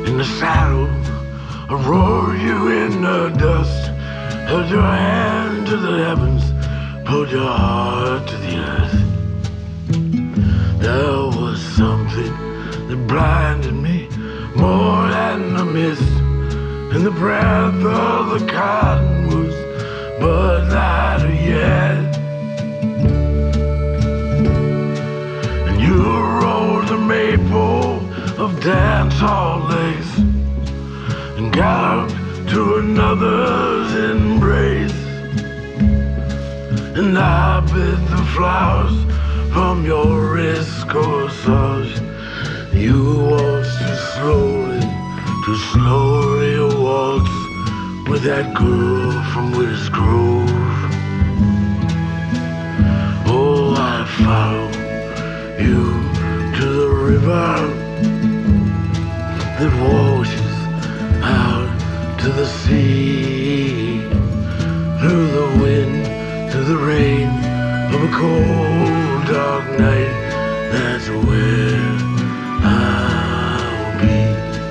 in the saddle, I roared you in the dust, held your hand to the heavens, pulled your heart to the earth. There was something that blinded me more than the mist, and the breath of the cottonwoods, but lighter yet. And you rolled the maple of dance hall lace and galloped to another's embrace. And I bit the flowers from your wrist corsage. You waltzed too slowly a waltz with that girl from West Grove. Oh, I follow you to the river that washes out to the sea, through the wind, through the rain of a cold, dark night. That's where I'll be.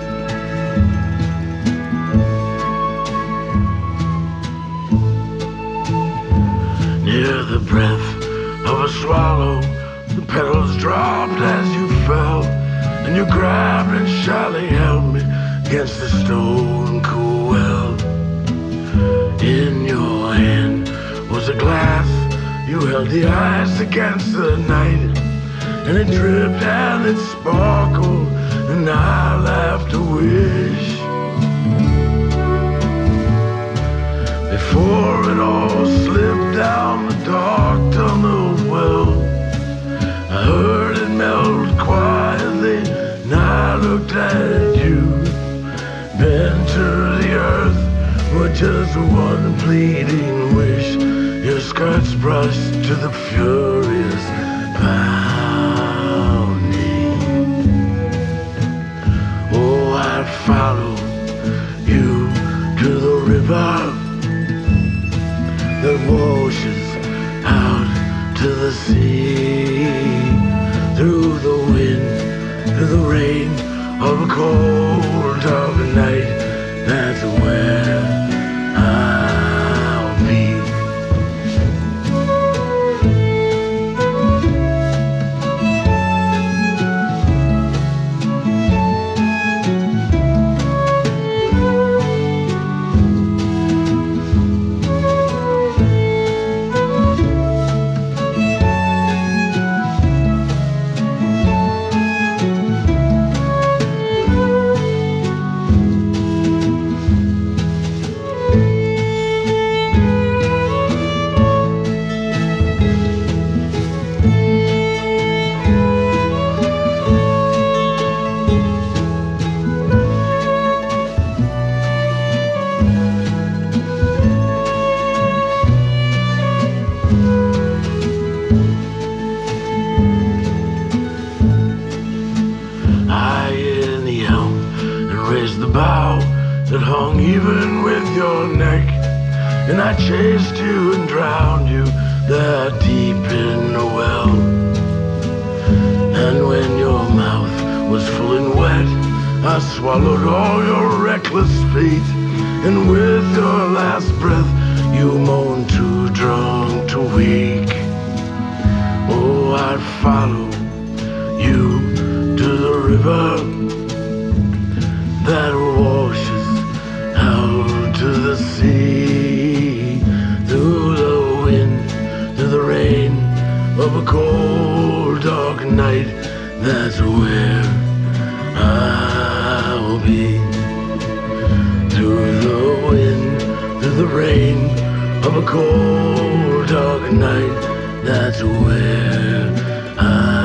Near the breath of a swallow, the petals dropped as you fell, and you grabbed and shyly held me against the stone cool well. In your hand was a glass, you held the ice against the night, and it dripped and it sparkled, and I laughed a wish. Before it all slipped down the dark tunnel well, I heard it melt quietly, and I looked at you, bent to the earth with just one pleading wish. Your skirts brushed to the furious pounding. Oh, I'd follow you to the river that washes out to the sea, through the wind, through the rain of a cold, dark night. That's where I'll be. The bough that hung even with your neck, and I chased you and drowned you there deep in the well. And when your mouth was full and wet, I swallowed all your reckless fate, and with your last breath you moaned too drunk to wake. Oh, I'd follow you to the river that washes out to the sea, through the wind, through the rain of a cold, dark night. That's where I'll be. Through the wind, through the rain of a cold, dark night. That's where I'll be.